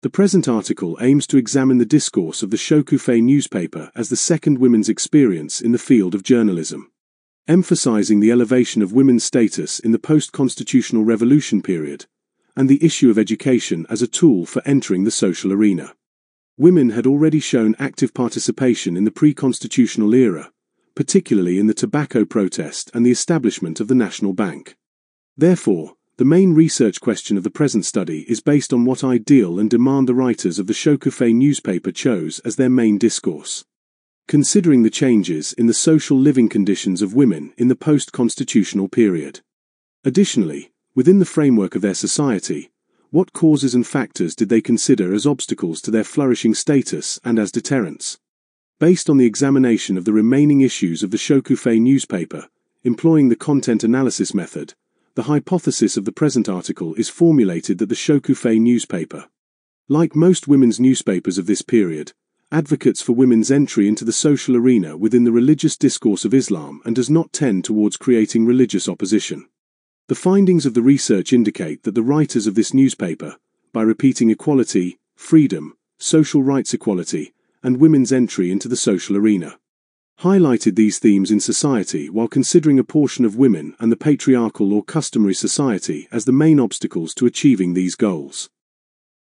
The present article aims to examine the discourse of the Shokufei newspaper as the second women's experience in the field of journalism, emphasizing the elevation of women's status in the post-constitutional revolution period, and the issue of education as a tool for entering the social arena. Women had already shown active participation in the pre-constitutional era, particularly in the tobacco protest and the establishment of the National Bank. Therefore, the main research question of the present study is based on what ideal and demand the writers of the Shokufei newspaper chose as their main discourse, considering the changes in the social living conditions of women in the post-constitutional period. Additionally, within the framework of their society, what causes and factors did they consider as obstacles to their flourishing status and as deterrents? Based on the examination of the remaining issues of the Shokufei newspaper, employing the content analysis method, the hypothesis of the present article is formulated that the Shokufei newspaper, like most women's newspapers of this period, advocates for women's entry into the social arena within the religious discourse of Islam and does not tend towards creating religious opposition. The findings of the research indicate that the writers of this newspaper, by repeating equality, freedom, social rights equality, and women's entry into the social arena, highlighted these themes in society while considering a portion of women and the patriarchal or customary society as the main obstacles to achieving these goals.